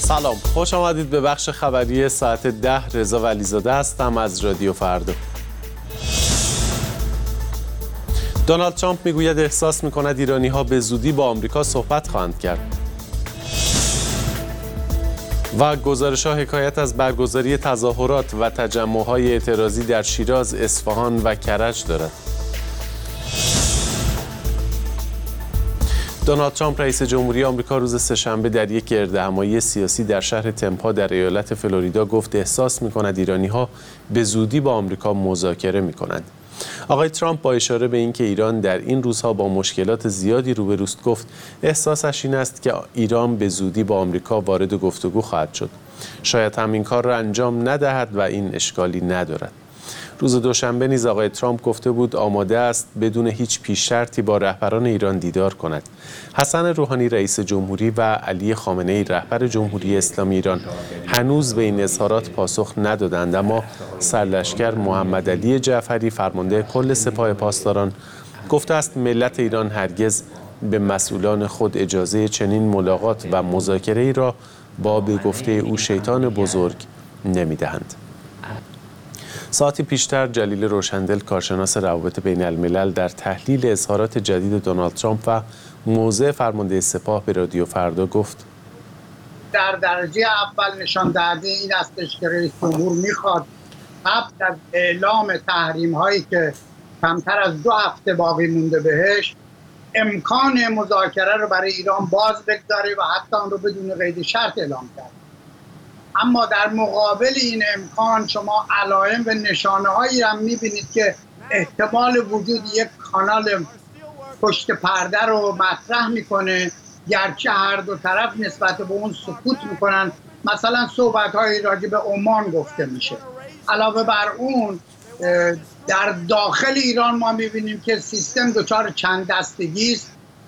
سلام، خوش آمدید به بخش خبری ساعت 10. رضا ولیزاده هستم از رادیو فردا. دونالد ترامپ میگوید احساس میکند ایرانی‌ها به زودی با آمریکا صحبت خواهند کرد. و گزارش‌ها حکایت از برگزاری تظاهرات و تجمع‌های اعتراضی در شیراز، اصفهان و کرج دارد. دونالد ترامپ رئیس جمهوری آمریکا روز سه‌شنبه در یک گردهمایی سیاسی در شهر تمپا در ایالت فلوریدا گفت احساس می‌کند ایرانی‌ها به زودی با آمریکا مذاکره می‌کنند. آقای ترامپ با اشاره به اینکه ایران در این روزها با مشکلات زیادی روبروست گفت احساسش این است که ایران به زودی با آمریکا وارد گفتگو خواهد شد. شاید هم این کار را انجام ندهد و این اشکالی ندارد. روز دوشنبه نیز آقای ترامپ گفته بود آماده است بدون هیچ پیش شرطی با رهبران ایران دیدار کند. حسن روحانی رئیس جمهوری و علی خامنه‌ای رهبر جمهوری اسلامی ایران هنوز به این اظهارات پاسخ ندادند، اما سرلشکر محمد علی جعفری فرمانده کل سپاه پاسداران گفته است ملت ایران هرگز به مسئولان خود اجازه چنین ملاقات و مذاکره‌ای را با به گفته او شیطان بزرگ نمی‌دهند. ساعتی پیشتر جلیل روشندل کارشناس روابط بین الملل در تحلیل اظهارات جدید دونالد ترامپ و موضع فرمانده سپاه به رادیو فردا گفت در درجه اول نشان دهنده این استش که رئیس جمهور میخواد قبل از اعلام تحریم هایی که کمتر از 2 هفته باقی مونده بهش امکان مذاکره رو برای ایران باز بگذاره و حتی آن رو بدون قید شرط اعلام کرد. اما در مقابل این امکان شما علائم و نشانه هایی هم میبینید که احتمال وجود یک کانال پشت پرده رو مطرح میکنه، گرچه هر دو طرف نسبت به اون سکوت میکنن. مثلا صحبت های راجع به عمان گفته میشه. علاوه بر اون در داخل ایران ما میبینیم که سیستم دچار چند دستگی است.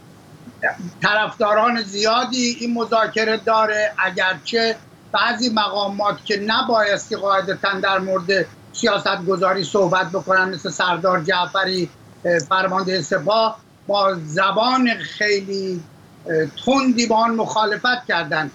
طرفداران زیادی این مذاکره داره، اگرچه بعضی مقامات که نبایستی قاعدتاً در مورد سیاست گذاری صحبت بکنن مثل سردار جعفری فرمانده سپاه با زبان خیلی تندی با آن مخالفت کردند.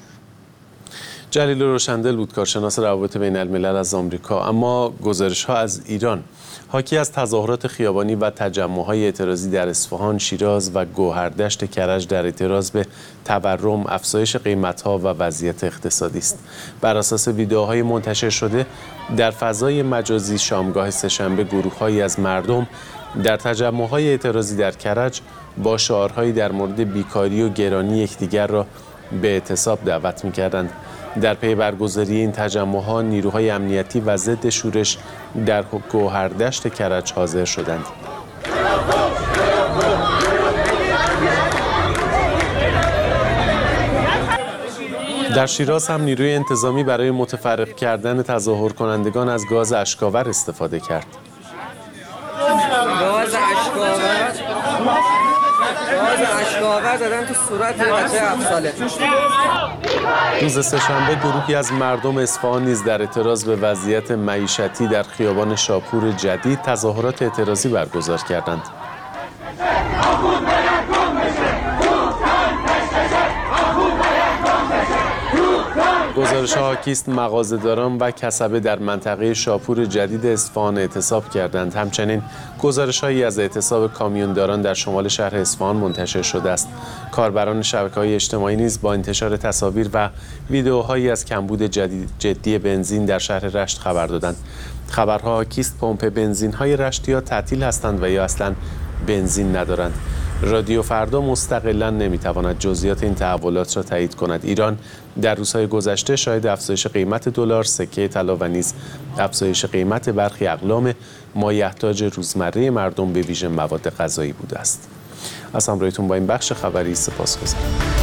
جلیل روشندل بود کارشناس روابط بین الملل از آمریکا. اما گزارش‌ها از ایران حاکی از تظاهرات خیابانی و تجمع‌های اعتراضی در اصفهان، شیراز و گوهردشت کرج در اعتراض به تورم، افزایش قیمت‌ها و وضعیت اقتصادی است. بر اساس ویدئوهای منتشر شده در فضای مجازی شامگاه سه‌شنبه گروه‌هایی از مردم در تجمع‌های اعتراضی در کرج با شعارهایی در مورد بیکاری و گرانی یکدیگر را به اعتصاب دعوت می‌کردند. در پی برگزاری این تجمع‌ها نیروهای امنیتی و ضد شورش در گوهردشت کرج حاضر شدند. در شیراز هم نیروی انتظامی برای متفرق کردن تظاهر کنندگان از گاز اشک‌آور استفاده کرد. گاز اشک‌آور دادن تو صورت بچه 7 ساله. روز سه‌شنبه گروهی از مردم اصفهان نیز در اعتراض به وضعیت معیشتی در خیابان شاپور جدید تظاهرات اعتراضی برگزار کردند. گزارش‌ها حاکی است مغازه‌داران و کسبه در منطقه شاپور جدید اصفهان اعتصاب کردند. همچنین گزارش‌هایی از اعتصاب کامیونداران در شمال شهر اصفهان منتشر شده است. کاربران شبکه‌های اجتماعی نیز با انتشار تصاویر و ویدئوهایی از کمبود جدی بنزین در شهر رشت خبر دادند. خبرها حاکی است پمپ بنزین‌های رشت یا تعطیل هستند و یا اصلاً بنزین ندارند. رادیو فردا مستقلاً نمیتواند جزئیات این تحولات را تایید کند. ایران در روزهای گذشته شاهد افزایش قیمت دلار، سکه طلا و نیز افزایش قیمت برخی اقلام مایحتاج روزمره مردم به ویژه مواد غذایی بوده است. از همراهیتون با این بخش خبری سپاسگزارم.